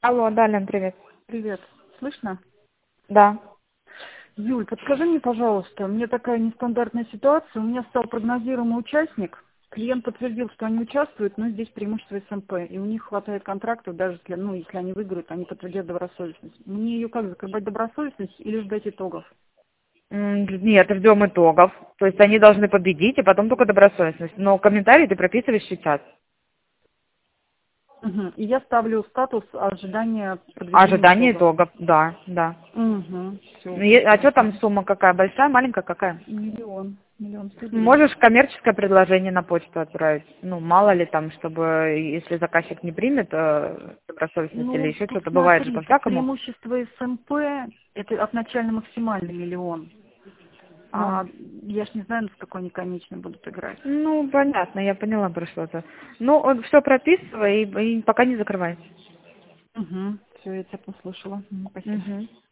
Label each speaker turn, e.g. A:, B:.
A: Алло, да, Лен, привет.
B: Привет. Слышно?
A: Да.
B: Юль, подскажи мне, пожалуйста, мне такая нестандартная ситуация. У меня стал прогнозируемый участник. Клиент подтвердил, что они участвуют, но здесь преимущество СМП. И у них хватает контрактов, даже если, если они выиграют, они подтвердят добросовестность. Мне ее как закрывать добросовестность или ждать итогов?
A: Нет, ждем итогов. То есть они должны победить, и потом только добросовестность. Но комментарий ты прописываешь сейчас.
B: Мгм. И я ставлю статус ожидания продвижения
A: Ожидание
B: итогов.
A: итогов, да, да.
B: Угу. Все,
A: Ну, а что
B: прекрасно.
A: там сумма какая? Большая, маленькая какая?
B: Миллион. Миллион 109.
A: Можешь коммерческое предложение на почту отправить. Ну, мало ли там, чтобы, если заказчик не примет добросовестность или
B: Ну,
A: еще
B: тут
A: что-то, бывает же
B: смотри, тут
A: по-всякому.
B: преимущество СМП, это от начально максимальный миллион.
A: Ну,
B: А я ж не знаю, с какой они конечной будут играть.
A: ну, понятно, я поняла про что-то. Ну, все прописывай и пока не закрывай.
B: Угу. Все, я тебя послушала. Спасибо.
A: Угу.